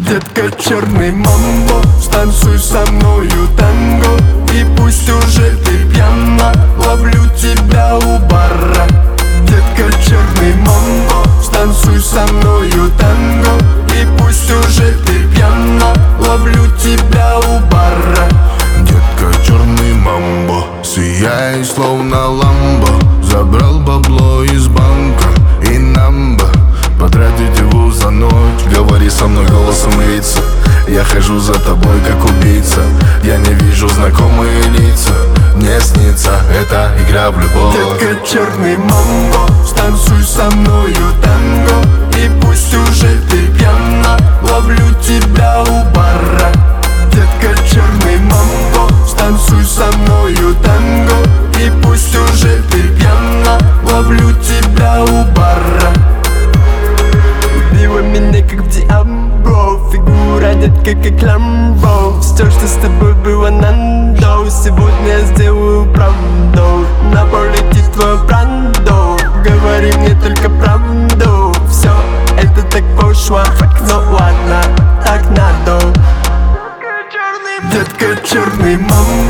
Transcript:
Детка, черный мамбо, станцуй со мною танго. И пусть уже ты пьяна, ловлю тебя у бара. Детка, черный мамбо, станцуй со мною танго. И пусть уже ты пьяна, ловлю тебя у бара. Детка, черный мамбо, сияй словно ламбо. Забрал бабло из банка и нам бы потратить его за ночь. Говори со мной голосом лица, я хожу за тобой как убийца. Я не вижу знакомые лица, мне снится эта игра в любовь. Детка, черный мамбо, станцуй со мною танго. И пусть уже ты пьяна, ловлю тебя у бара. Детка, черный мамбо, станцуй со мною танго. И пусть уже ты пьяна, ловлю тебя у бара. Убила меня как в Диабо, фигура детка как Ламбо. Все, что с тобой было надо, сегодня я сделаю правду. На пол летит твой брандо, говори мне только правду. Все это так пошло, но ладно, так надо. Детка, черный мамбо,